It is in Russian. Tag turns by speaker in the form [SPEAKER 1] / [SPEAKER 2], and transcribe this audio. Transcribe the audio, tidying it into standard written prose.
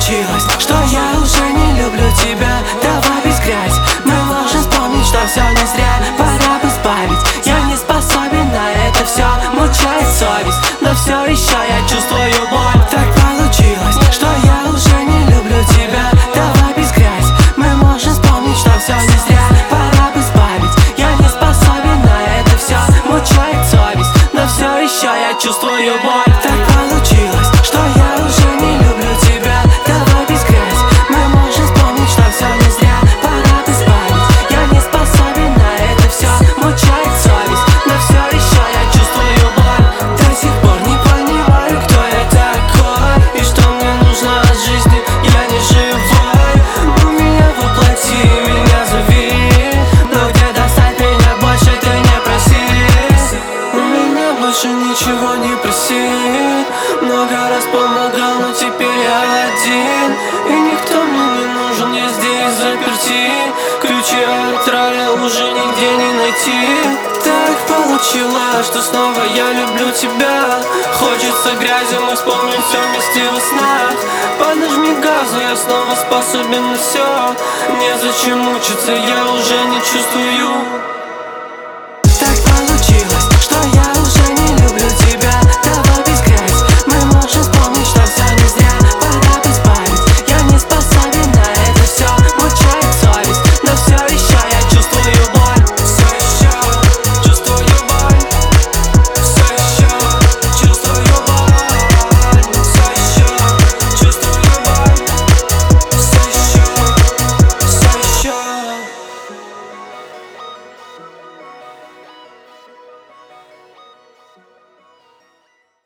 [SPEAKER 1] получилось, что я уже не люблю тебя. Давай без грязь, мы можем вспомнить, что все не зря. Пора бы сбавить, я не способен на это все. Мучает совесть, но все еще я чувствую боль. Так получилось, что я уже не люблю тебя. Давай без грязь, мы можем вспомнить, что все не зря. Пора бы сбавить, я не способен на это все. Мучает совесть, но все еще я чувствую боль. Так получилось, что я уже не люблю тебя. Давай без грязь, мы можем вспомнить, что все не зря. Пора бы сбавить, я не способен на это все. Мучает совесть, но все еще я чувствую боль. До сих пор не понимаю, кто я такой и что мне нужно от жизни, я не живой. У меня воплоти, меня зови, но где достать меня больше ты не проси. У меня больше ничего не проси. Много раз помогал, но теперь я один, и никто мне не нужен, я здесь заперти. Ключи от рая уже нигде не найти. Так получилось, что снова я люблю тебя. Хочется грязи, мы вспомним все вместе во снах. Поднажми газу, я снова способен на все. Незачем мучиться, я уже не чувствую. Так получилось, что я уже